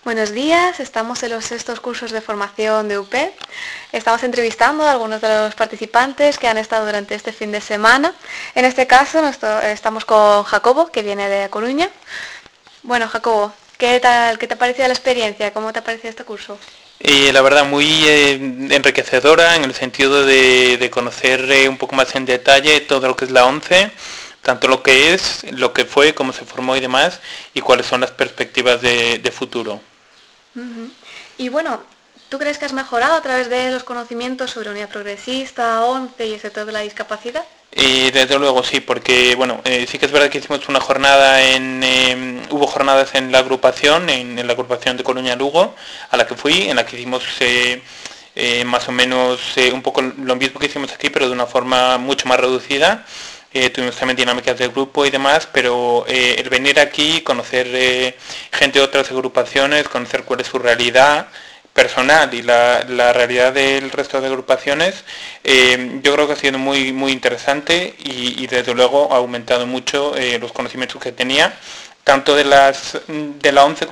Buenos días, estamos en los sextos cursos de formación de UP. Estamos entrevistando a algunos de los participantes que han estado durante este fin de semana. En este caso estamos con Jacobo, que viene de Coruña. Bueno, Jacobo, ¿qué tal? ¿Qué te ha parecido la experiencia? ¿Cómo te ha parecido este curso? La verdad, muy enriquecedora en el sentido de conocer un poco más en detalle todo lo que es la ONCE, tanto lo que es, lo que fue, cómo se formó y demás, y cuáles son las perspectivas de futuro. Uh-huh. Y bueno, ¿tú crees que has mejorado a través de los conocimientos sobre unidad progresista, ONCE y el sector de la discapacidad? Desde luego sí, porque bueno, sí que es verdad que hicimos una jornada hubo jornadas en la agrupación, en la agrupación de Coruña Lugo, a la que fui, en la que hicimos más o menos un poco lo mismo que hicimos aquí, pero de una forma mucho más reducida. Tuvimos también dinámicas de grupo y demás, pero el venir aquí, conocer gente de otras agrupaciones, conocer cuál es su realidad personal y la realidad del resto de agrupaciones, yo creo que ha sido muy interesante y desde luego ha aumentado mucho los conocimientos que tenía, tanto de la ONCE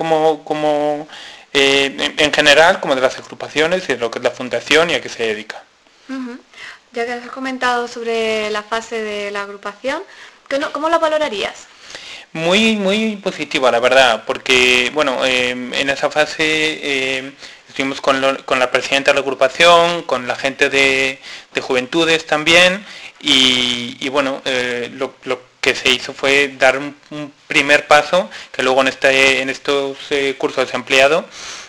en general, como de las agrupaciones y de lo que es la fundación y a qué se dedica. Uh-huh. Ya que has comentado sobre la fase de la agrupación, ¿cómo la valorarías? Muy positiva, la verdad, porque bueno, en esa fase estuvimos con la presidenta de la agrupación, con la gente de juventudes también, y bueno, lo que se hizo fue dar un primer paso, que luego en estos cursos de empleado,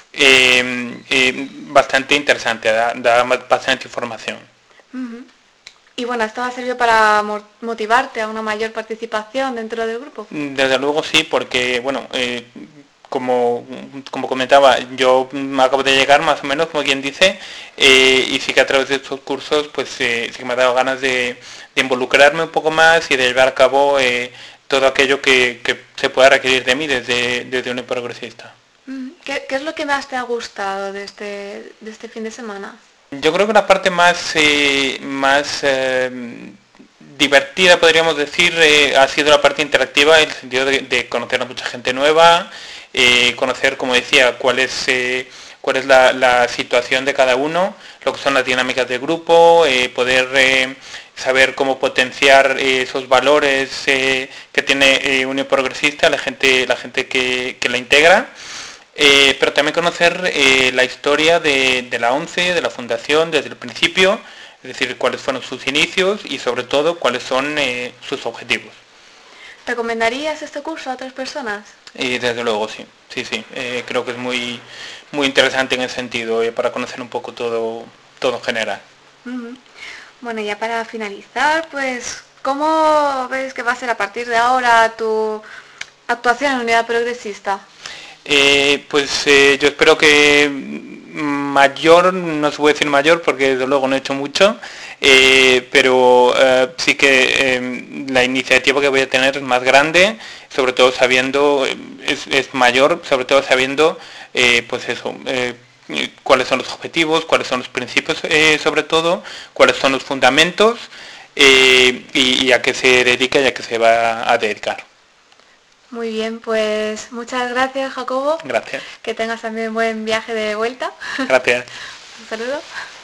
bastante interesante, da bastante información. Uh-huh. Y bueno, esto ha servido para motivarte a una mayor participación dentro del grupo. Desde luego sí, porque bueno, como, como comentaba, yo acabo de llegar más o menos, como quien dice, y sí que a través de estos cursos pues sí que me ha dado ganas de involucrarme un poco más y de llevar a cabo todo aquello que se pueda requerir de mí desde un progresista. ¿Qué es lo que más te ha gustado de este fin de semana? Yo creo que la parte más divertida, podríamos decir, ha sido la parte interactiva, en el sentido de conocer a mucha gente nueva, conocer, como decía, cuál es la situación de cada uno, lo que son las dinámicas de grupo, poder saber cómo potenciar esos valores que tiene Unión Progresista, la gente que la integra. Pero también conocer la historia de la ONCE, de la fundación, desde el principio, es decir, cuáles fueron sus inicios y sobre todo cuáles son sus objetivos. ¿Recomendarías este curso a otras personas? Y desde luego sí, creo que es muy interesante en ese sentido, para conocer un poco todo en general. Uh-huh. Bueno, ya para finalizar, pues, ¿cómo ves que va a ser a partir de ahora tu actuación en Unidad Progresista? Yo espero que mayor, no se puede decir mayor porque desde luego no he hecho mucho, pero sí que la iniciativa que voy a tener es más grande, sobre todo sabiendo, es mayor, sobre todo sabiendo, pues eso, cuáles son los objetivos, cuáles son los principios sobre todo, cuáles son los fundamentos y a qué se dedica y a qué se va a dedicar. Muy bien, pues muchas gracias, Jacobo. Gracias. Que tengas también buen viaje de vuelta. Gracias. Un saludo.